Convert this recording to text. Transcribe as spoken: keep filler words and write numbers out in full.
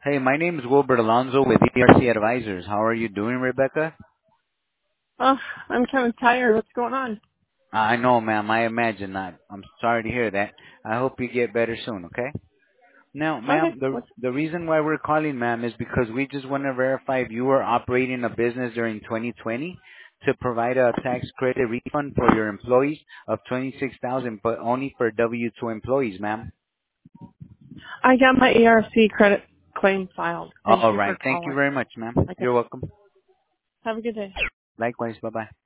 Hey, my name is Wilbert Alonso with E R C Advisors. How are you doing, Rebecca? Oh, I'm kind of tired. What's going on? I know, ma'am. I imagine that. I'm sorry to hear that. I hope you get better soon, okay? Now, Okay. ma'am, the What's the reason why we're calling, ma'am, is because we just want to verify if you were operating a business during twenty twenty to provide a tax credit refund for your employees of twenty-six thousand, but only for W two employees, ma'am. I got my A R C credit claim filed. Thank All you for right. Thank you calling. very much, ma'am. Okay. You're welcome. Have a good day. Likewise. Bye-bye.